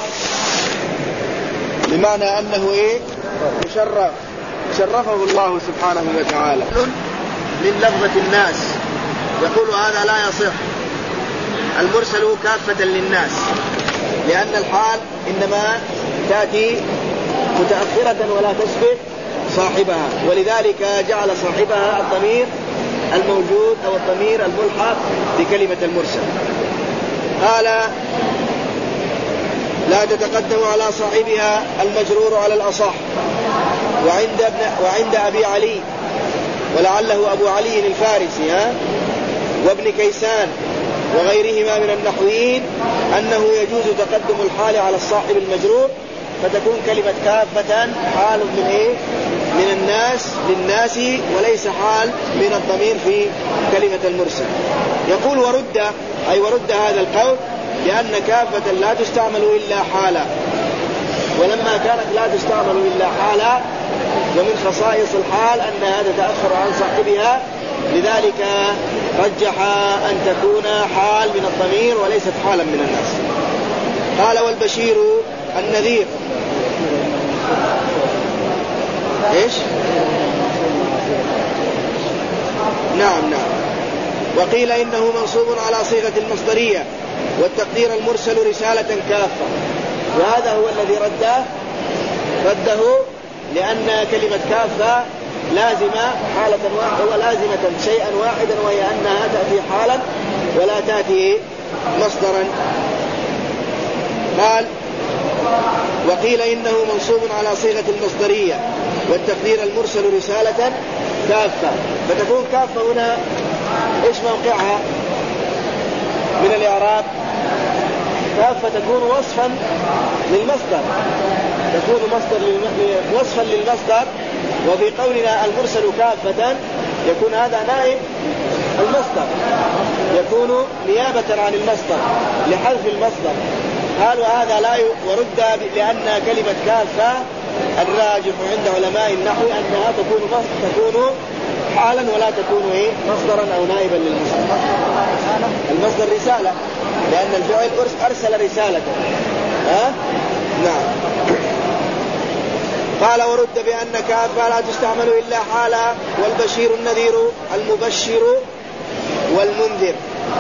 بمعنى أنه إيه؟ مشرف، شرفه الله سبحانه وتعالى. من لفظة الناس، يقول هذا لا يصح. المرسل كافة للناس، لأن الحال إنما تأتي متأخرة ولا تسبق صاحبها، ولذلك جعل صاحبها الضمير الموجود أو الضمير الملحق بكلمة المرسل. قال: لا تتقدم على صاحبها المجرور على الأصح. وعند, ابن وعند أبي علي، ولعله أبو علي الفارسي ها وابن كيسان وغيرهما من النحويين، أنه يجوز تقدم الحال على الصاحب المجرور، فتكون كلمة كافة حال من إيه؟ من الناس للناس، وليس حال من الضمير في كلمة المرسل. يقول: ورد، أي ورد هذا القول، لأن كافة لا تستعمل إلا حالا، ولما كانت لا تستعمل إلا حالا، ومن خصائص الحال أنها تتأخر عن صاحبها، لذلك رجح أن تكون حال من الضمير وليست حالا من الناس. قال: والبشير النذير. إيش؟ نعم نعم. وقيل إنه منصوب على صيغة المصدرية، والتقدير المرسل رسالة كافة. وهذا هو الذي رده رده لأن كلمة كافة لازمة حالة واحدة، ولازمة شيئا واحدا، وهي أنها تأتي حالا ولا تأتي مصدرا. قال: وقيل إنه منصوب على صيغة المصدرية، والتقدير المرسل رسالة كافة. فتكون كافة هنا إيش موقعها من الإعراب؟ كافة تكون وصفا للمصدر، تكون مصدر وصفا للمصدر. وفي قولنا المرسل كافة يكون هذا نائب المصدر، يكون نيابة عن المصدر لحذف المصدر. قال: وهذا لا ورد، لأن كلمة كافة الراجح عند علماء النحو أنها تكون تكون حالا ولا تكون إيه؟ مصدرا أو نائبا للمصدر. المصدر رسالة، لأن الفعل أرسل رسالة. ها؟ نعم. قال: ورد بأن كافة لا تستعمل إلا حالا. والبشير النذير، المبشر والمنذر،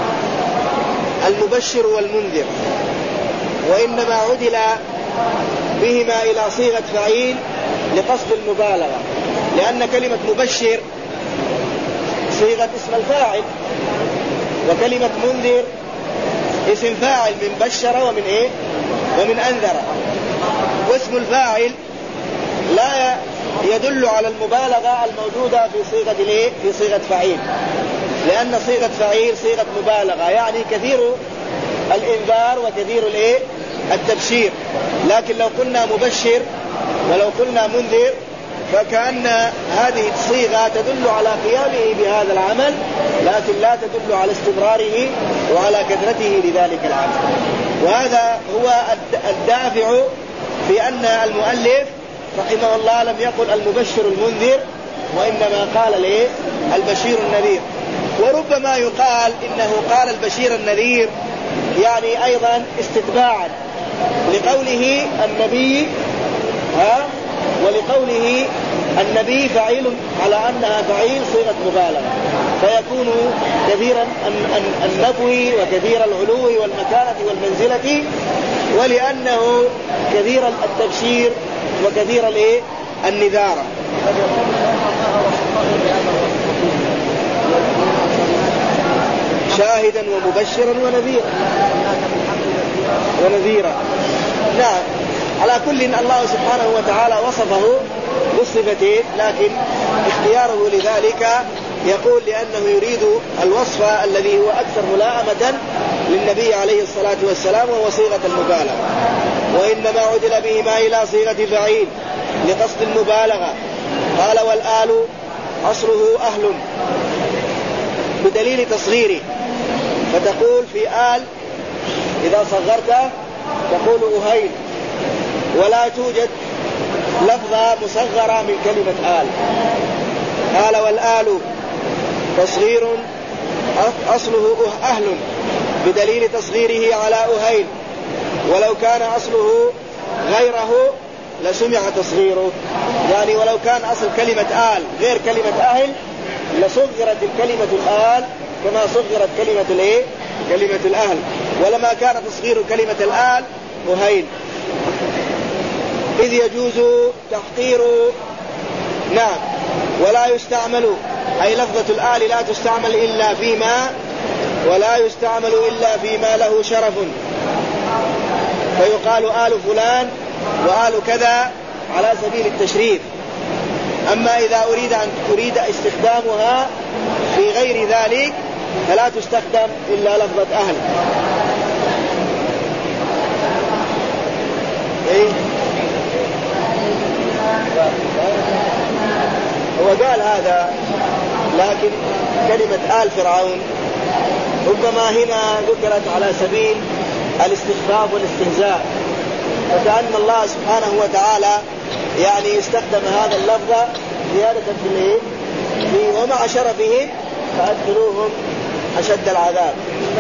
المبشر والمنذر. وإنما عدل بهما إلى صيغة فعيل لقصد المبالغة، لأن كلمة مبشر صيغة اسم الفاعل، وكلمة منذر اسم فاعل من بشر ومن إيه؟ ومن أنذر. واسم الفاعل لا يدل على المبالغة الموجودة في صيغة الإيه؟ في صيغة فعيل، لأن صيغة فعيل صيغة مبالغة، يعني كثير الإنذار وكثير الإيه؟ التبشير. لكن لو قلنا مبشر ولو قلنا منذر فكأن هذه الصيغة تدل على قيامه بهذا العمل، لكن لا تدل على استمراره وعلى كثرته لذلك العمل. وهذا هو الدافع في أن المؤلف رحمه الله لم يقل المبشر المنذر، وإنما قال ليه البشير النذير. وربما يقال إنه قال البشير النذير يعني أيضا استتباعا لقوله النبي، ها، ولقوله النبي فعيل على أنها فعيل صيغة مبالغة، فيكون كثيرا النبو وكثير العلو والمكانة والمنزلة، ولأنه كثير التبشير وكثير الايه النذارة. شاهدا ومبشرا ونذيرا ونذيرا نعم. على كل الله سبحانه وتعالى وصفه بالصفتين، لكن اختياره لذلك يقول لأنه يريد الوصف الذي هو أكثر ملائمة للنبي عليه الصلاة والسلام وهو صيغة المبالغة. وإنما عدل بهما إلى صيغة فعيل لقصد المبالغة. قال والآل أصله أهل بدليل تصغيره، فتقول في آل إذا صغرته تقول أهيل، ولا توجد لفظة مصغرة من كلمة آل. قال والآل تصغير أصله أهل بدليل تصغيره على أهيل، ولو كان أصله غيره لسمع تصغيره. يعني ولو كان أصل كلمة آل غير كلمة أهل لصغرت الكلمة الآل كما صغرت كلمة الإيه؟ كلمة الأهل، ولما كان تصغير كلمة الآل أهيل. إذ يجوز تحقير نعم ولا يستعمل، أي لفظة الآل لا تستعمل إلا فيما ولا يستعمل إلا فيما له شرف، فيقال آل فلان وآل كذا على سبيل التشريف. أما إذا أريد أن أريد استخدامها في غير ذلك فلا تستخدم إلا لفظة أهل. إيه؟ هو قال هذا، لكن كلمة آل فرعون ربما هنا ذكرت على سبيل الاستخفاف والاستهزاء، فكأن الله سبحانه وتعالى يعني استخدم هذا اللفظ زيادة في الايه في ومع شرفهم فأدخلوهم أشد العذاب.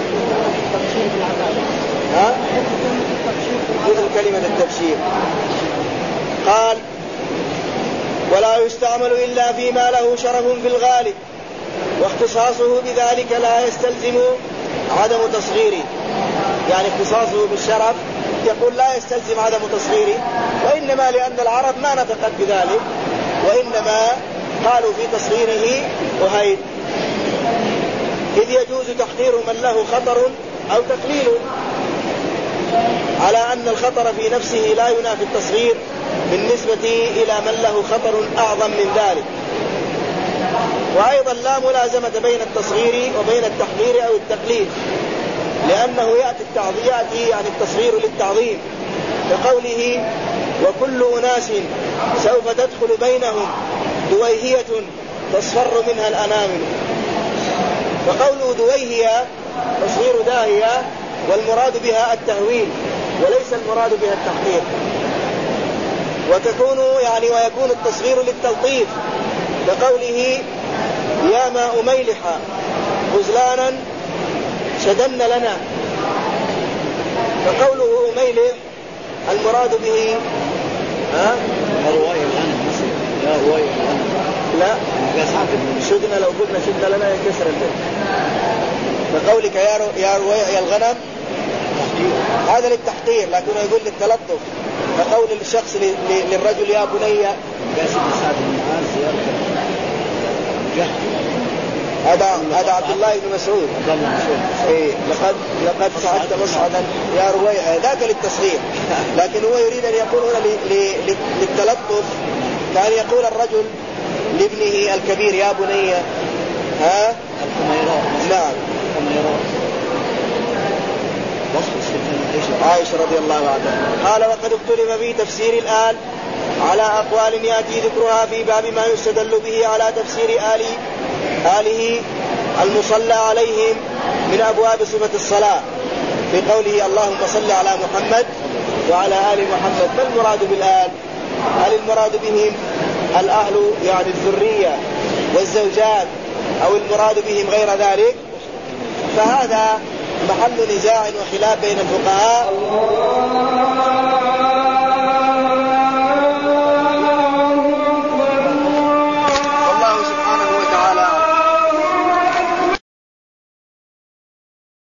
ها؟ مثل كلمة التبشير. قال ولا يستعمل إلا فيما له شرف في الغالب، واختصاصه بذلك لا يستلزم عدم تصغيره. يعني اختصاصه بالشرف يقول لا يستلزم عدم تصغيره، وإنما لأن العرب ما نطقت بذلك، وإنما قالوا في تصغيره أهيل. إذ يجوز تحقير من له خطر أو تقليله، على أن الخطر في نفسه لا ينافي التصغير بالنسبة إلى من له خطر أعظم من ذلك. وأيضا لا ملازمة بين التصغير وبين التحقير أو التقليل، لأنه يأتي التعظيم يعني التصغير للتعظيم، كقوله وكل أناس سوف تدخل بينهم دويهية تصفر منها الأنامل. فقوله دويهية تصغير داهية، والمراد بها التهويل وليس المراد بها التحقير. وتكون يعني ويكون التصغير للتلطيف، كقوله يا ماء ميلحا غزلانا شدن لنا. فقوله ميلح المراد به ها رواية الآن يا رواية الآن لا شدنا، لو قلنا شدنا لنا ينكسر البيت. فقولك يا رو يا رواية الغنم هذا للتحقير، لكنه يقول للتلطف. فقول الشخص للرجل يا بني هذا هذا عبد الله بن مسعود إيه لقد لقد صعدت مصعدا يا رويع، ذاك للتصغير، لكن هو يريد أن يقول هنا للتلطف. كان يقول الرجل لابنه الكبير يا بني ها نعم. عائشة رضي الله عنها قال وقد اختلف في تفسير الآل على أقوال يأتي ذكرها في باب ما يستدل به على تفسير آل آله المصلى عليهم من أبواب صفة الصلاة، في قوله اللهم صل على محمد وعلى آل محمد. ما المراد بالآل؟ هل المراد بهم الأهل يعني الذرية والزوجات، أو المراد بهم غير ذلك؟ فهذا محل نزاع وخلاف بين الفقهاء.